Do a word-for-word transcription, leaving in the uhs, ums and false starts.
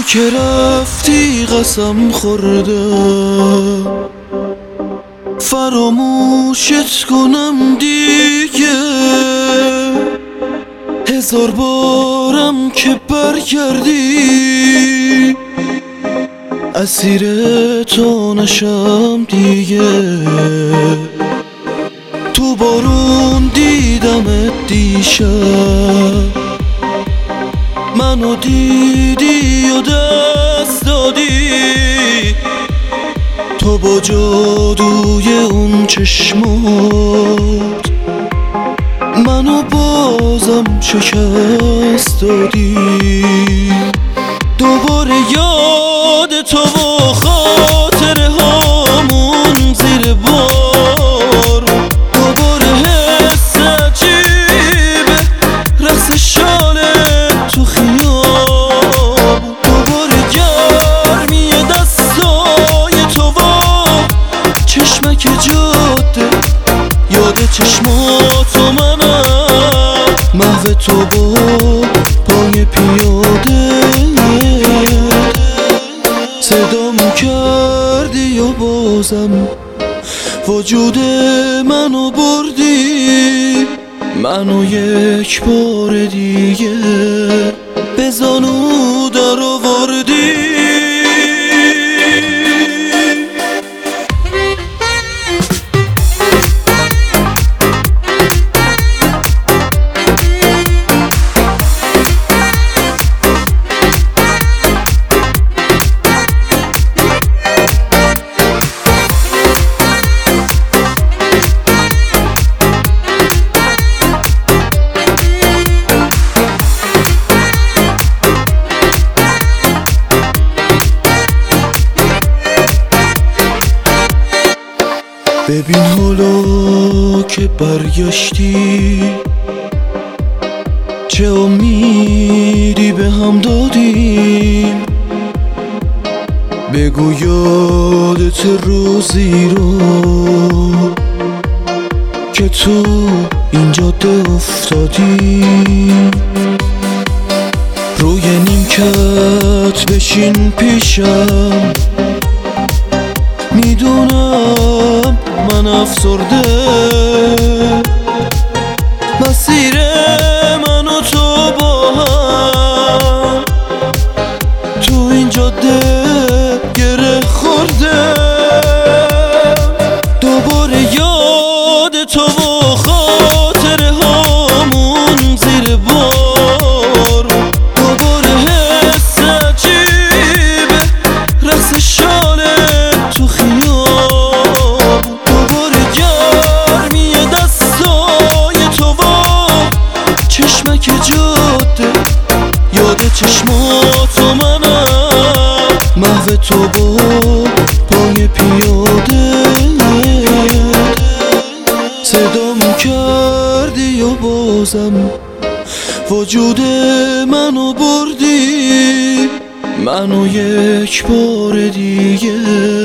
که رفتی قسم خوردم فراموشت کنم دیگه، هزار بارم که برگردی اسیر تو نشم دیگه. تو بارون دیدمت دیشب، منو دیدی و دست دادی، تو با جادوی اون چشمات منو بازم شکست دادی. دوباره یاد تو و خاطره هامون زیر بار، دوباره حس عجیبه رقص شاله تو خیاب، دوباره گرمی دستای تو و چشمک جاده، یاد چشماتو منم محو تو با پای پیاده. صدام کردی و بازم وجود منو بردی، منو یک بار دیگه به زانو در آوردی. ببین حالا که برگشتی چه امیدی به هم دادیم، بگو یادت روزی رو که تو این جاده افتادی، روی نیمکت بشین پیشم، میدونم من افسرده، مسیر من و تو با هم تو این جاده گره خورده. دوباره یاد تو و خاطره هامون زیر بار، دوباره حس عجیبه رقص شاله تو خیاب، دوباره گرمی دستای تو و چشمک جاده، یاد چشماتو منم محو تو با پای پیاده. صدام کردی و بازم وجود منو بردی، منو یک بار دیگه